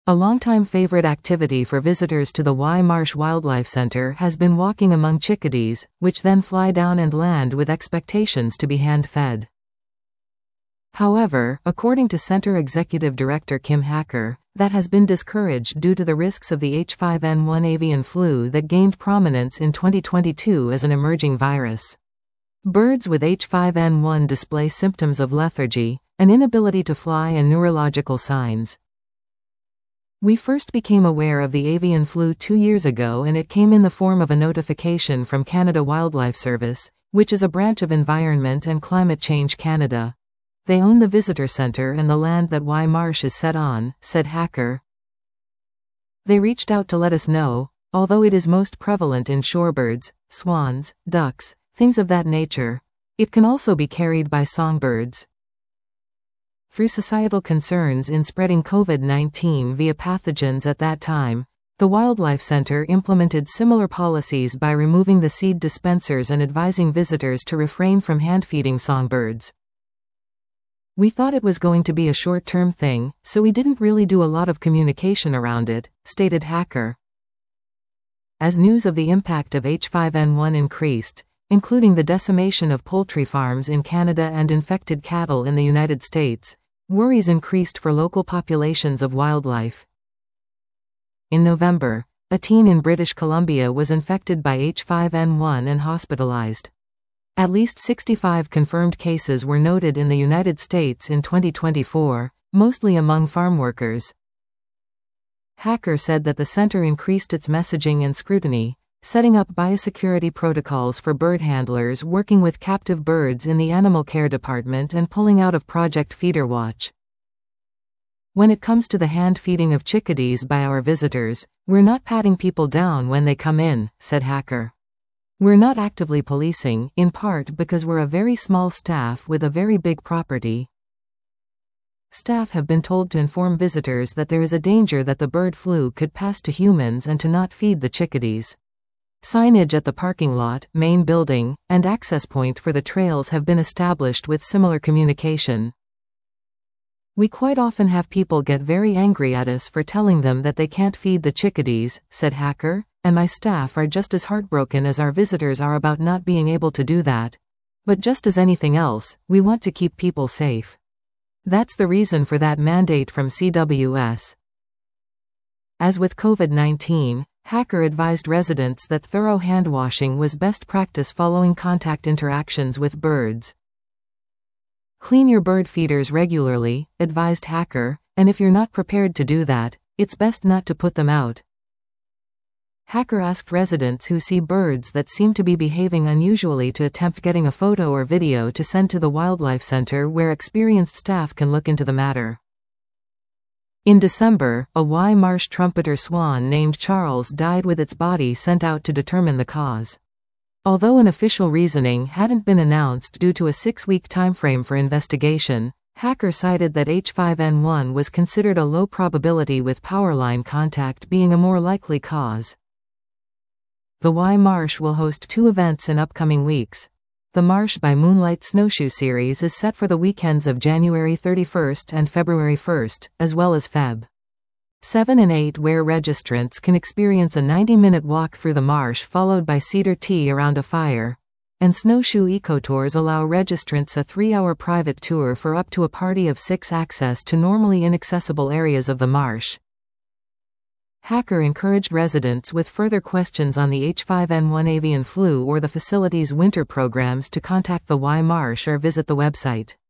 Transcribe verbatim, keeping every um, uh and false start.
A longtime favorite activity for visitors to the Y Marsh Wildlife Center has been walking among chickadees, which then fly down and land with expectations to be hand-fed. However, according to Center Executive Director Kim Hacker, that has been discouraged due to the risks of the H five N one avian flu that gained prominence in twenty twenty-two as an emerging virus. Birds with H five N one display symptoms of lethargy, an inability to fly, and neurological signs. We first became aware of the avian flu two years ago, and it came in the form of a notification from Canada Wildlife Service, which is a branch of Environment and Climate Change Canada. They own the visitor center and the land that Y Marsh is set on, said Hacker. They reached out to let us know, although it is most prevalent in shorebirds, swans, ducks, things of that nature. It can also be carried by songbirds. Through societal concerns in spreading COVID nineteen via pathogens at that time, the Wildlife Center implemented similar policies by removing the seed dispensers and advising visitors to refrain from hand-feeding songbirds. We thought it was going to be a short-term thing, so we didn't really do a lot of communication around it, stated Hacker. As news of the impact of H five N one increased, including the decimation of poultry farms in Canada and infected cattle in the United States, worries increased for local populations of wildlife. In November, a teen in British Columbia was infected by H five N one and hospitalized. At least sixty-five confirmed cases were noted in the United States in twenty twenty-four, mostly among farm workers. Hacker said that the center increased its messaging and scrutiny, setting up biosecurity protocols for bird handlers working with captive birds in the animal care department and pulling out of Project Feeder Watch. When it comes to the hand-feeding of chickadees by our visitors, we're not patting people down when they come in, said Hacker. We're not actively policing, in part because we're a very small staff with a very big property. Staff have been told to inform visitors that there is a danger that the bird flu could pass to humans and to not feed the chickadees. Signage at the parking lot, main building, and access point for the trails have been established with similar communication. We quite often have people get very angry at us for telling them that they can't feed the chickadees, said Hacker, and my staff are just as heartbroken as our visitors are about not being able to do that. But just as anything else, we want to keep people safe. That's the reason for that mandate from C W S. As with COVID nineteen, Hacker advised residents that thorough hand-washing was best practice following contact interactions with birds. Clean your bird feeders regularly, advised Hacker, and if you're not prepared to do that, it's best not to put them out. Hacker asked residents who see birds that seem to be behaving unusually to attempt getting a photo or video to send to the Wildlife Center where experienced staff can look into the matter. In December, a Y Marsh trumpeter swan named Charles died with its body sent out to determine the cause. Although an official reasoning hadn't been announced due to a six-week timeframe for investigation, Hacker cited that H five N one was considered a low probability with powerline contact being a more likely cause. The Y Marsh will host two events in upcoming weeks. The Marsh by Moonlight Snowshoe Series is set for the weekends of January thirty-first and February first, as well as February seventh and eighth, where registrants can experience a ninety-minute walk through the marsh followed by cedar tea around a fire. And Snowshoe Ecotours allow registrants a three-hour private tour for up to a party of six access to normally inaccessible areas of the marsh. Hacker encouraged residents with further questions on the H five N one avian flu or the facility's winter programs to contact the Y Marsh or visit the website.